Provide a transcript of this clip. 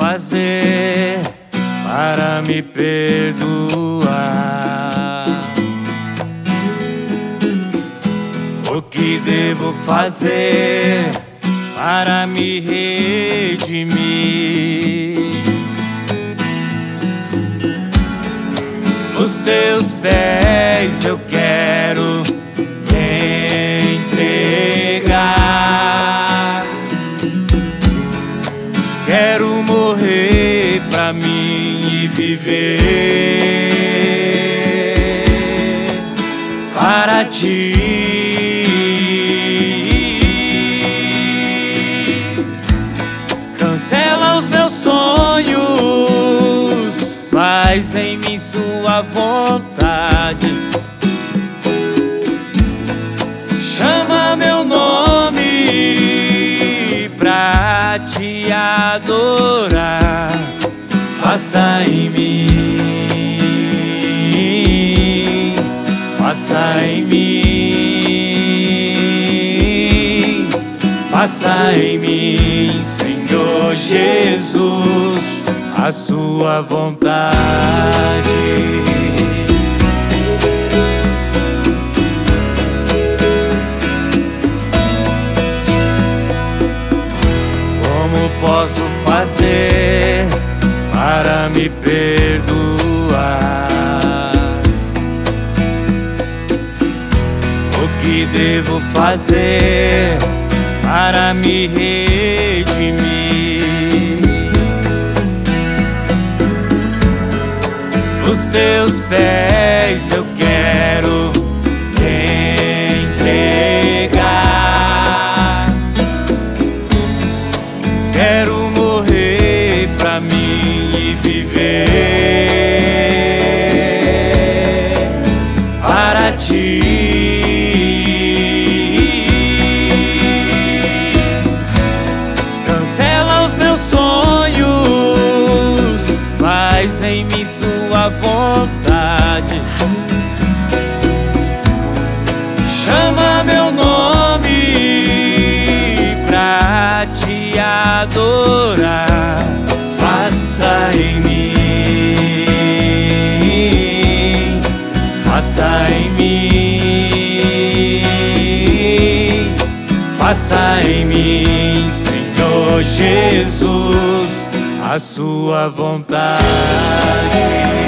fazer para me perdoar? O que devo fazer para me redimir? Nos teus pés eu quero me entregar. Quero morrer pra mim e viver para ti. Cancela os meus sonhos, faz em mim sua vontade. Chama meu nome pra te adorar. Faça em mim, faça em mim, faça em mim, Senhor Jesus, a sua vontade. Como posso fazer para me perdoar? O que devo fazer para me redimir? Nos teus pés eu quero me entregar. Quero morrer pra mim e viver para ti. Cancela os meus sonhos, faz em mim sua vontade. Chama meu nome pra te adorar. Faça em mim, faça em mim, faça em mim, Senhor Jesus, a sua vontade.